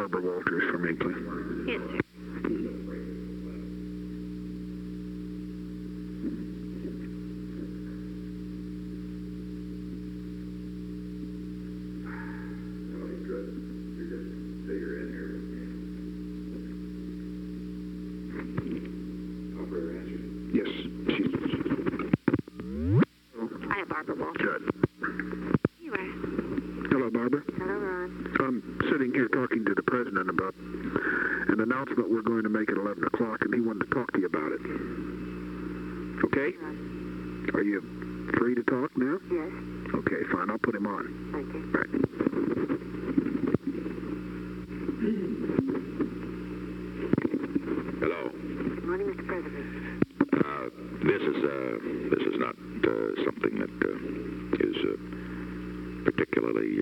Barbara Walters from Inkling. Yes, sir. Yes, she's... I have Barbara Walters. Good. You are. Hello, Barbara. Hello, Ron. I'm sitting here talking to the president about an announcement we're going to make at 11 o'clock, and he wanted to talk to you about it. Okay? Are you free to talk now? Yes. Okay, fine. I'll put him on. Thank you. Right. Hello. Good morning, Mr. President. This is not something that is particularly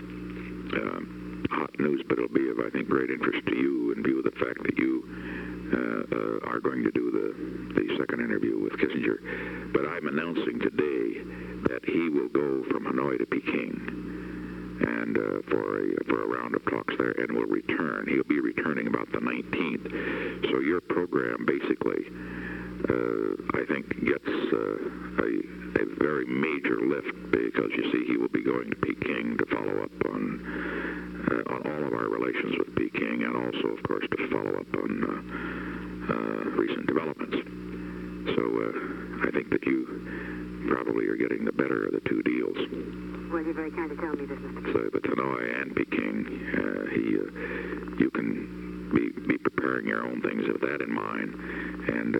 hot news, but it'll be of, I think, great interest to you in view of the fact that you are going to do the second interview with Kissinger. But I'm announcing today that he will go from Hanoi to Peking, and for a round of talks there, and will return. He'll be returning about the 19th. So your program basically, I think, gets a very major lift, because you see he will be going to Peking to follow up on all of our relations with Peking, and also, of course, to follow up on recent developments. So I think that you probably are getting the better of the two deals. Well, you're very kind to tell me this, Mr. President. So, but Hanoi and Peking, you can be preparing your own things with that in mind, and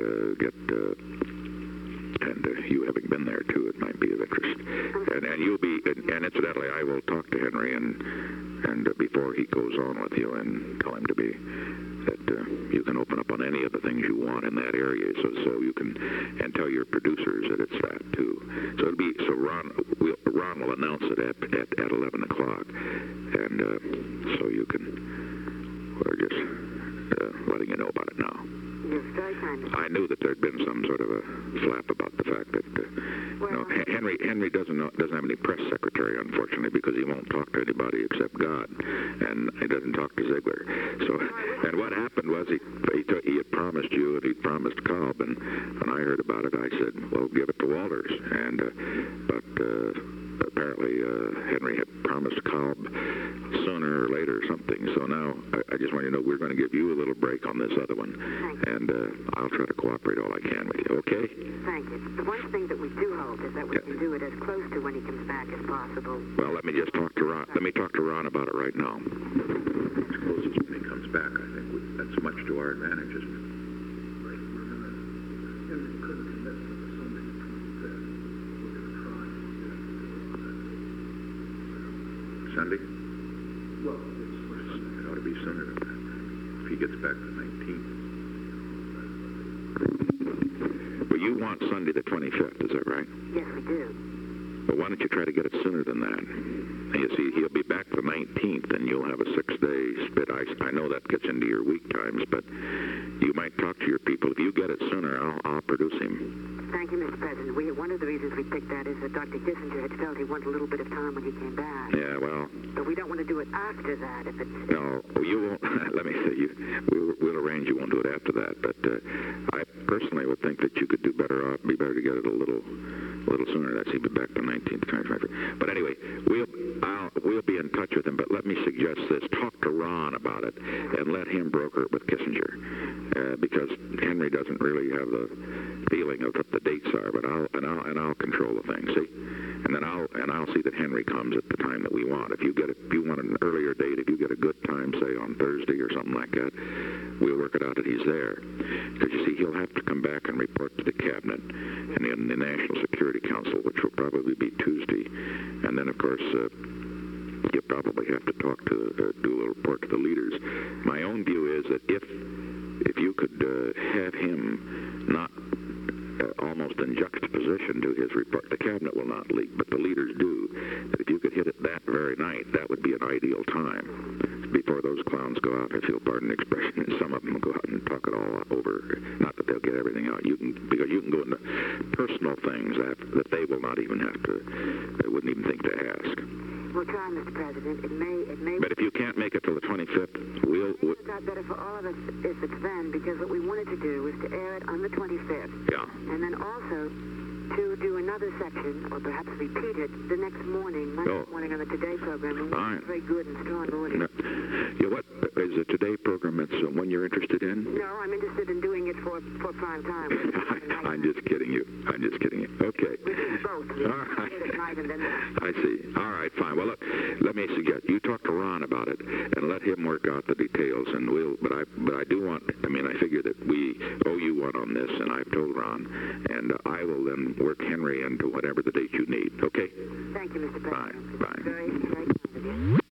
you having been there too, it might be of interest. And you'll be, and incidentally, I will talk to Henry and before he goes on with you, and tell him that you can open up on any of the things you want in that area, so you can, and tell your producers that it's that too. So it'll be, so Ron will announce it at 11 o'clock, and so you can, we're just letting you know about it now. You're very kind. I knew that there'd been some sort of a flap about the fact that Henry doesn't have any press secretary, unfortunately, because he won't talk to anybody except God, and he doesn't talk to Ziegler. So, and what happened was he had promised you, and he'd promised Cobb, and when I heard about it, I said, well, give it to Walters, and but apparently Henry had promised Cobb sooner or later or something. So now I just want you to know we're going to give you a little break on this other one, and I'll try to cooperate all I can with you. Okay? Thank you. The one thing that we do hope is that we can do it as close to when he comes back as possible. Well, let me just talk to Ron. Let me talk to Ron about it right now. As close as when he comes back, I think that's much to our advantage, isn't it? Sunday? Well, it ought to be sooner than that. If he gets back the 19th. Well, you want Sunday the 25th, is that right? Yes, we do. Well, why don't you try to get it sooner than that? You see, he'll be back the 19th, and you'll have a 6-day spit. I know that gets into your week times, but you might talk to your people. If you get it sooner, I'll produce him. Thank you, Mr. President. One of the reasons we picked that is that Dr. Kissinger had felt he wanted a little bit of time when he came back. Yeah, well... But we don't want to do it after that if it's... No, you won't. Let me say, we'll arrange you won't do it after that. But I personally would think that you could be better to get it a little sooner. That's even back the 19th, 25th. But anyway, we'll be in touch with him. But let me suggest this: talk to Ron about it, and let him broker it with Kissinger, because Henry doesn't really have the feeling of what the dates are. But I'll control the thing. See, and then I'll see that Henry comes at the time that we want. If you want an earlier date, if you get a good time, say on Thursday or something like that, we'll work it out that he's there. Because you see, he'll have to come back and report to the cabinet and in the National Security Council, which will probably be Tuesday. And then, of course, you probably have to talk to do a report to the leaders. My own view is that if you could have him not almost in juxtaposition to his report, the cabinet will not leak, but the leaders do, that if you could hit it that very night, that would be an ideal time before those clowns go out, if you'll pardon the expression, and some of them will go out and talk it all over. Not that they'll get everything out, because you can go into personal things that they will not even have to, they wouldn't even think to ask. We'll try, Mr. President. It may... But if you can't make it till the 25th, we'll It's not better for all of us if it's then, because what we wanted to do was to air it on the 25th. yeah. And then also to do another section, or perhaps repeat it, the next morning, Monday morning on the Today program. And Fine. it's very good and strong audience. No. Yeah, what is the Today program? It's one you're interested in? No, I'm interested in doing it for prime time. I'm just kidding you. I'm just kidding you. Okay. We do both. All right. At night and then... I see. All right, fine. Well, let me suggest you talk to Ron about it and let him work out the details. And but I do want. I mean, I figure that we owe you one on this, and I've told Ron, and I will then work Henry into whatever the date you need. Okay. Thank you, Mr. President. Bye. Bye. Very, very kind of you.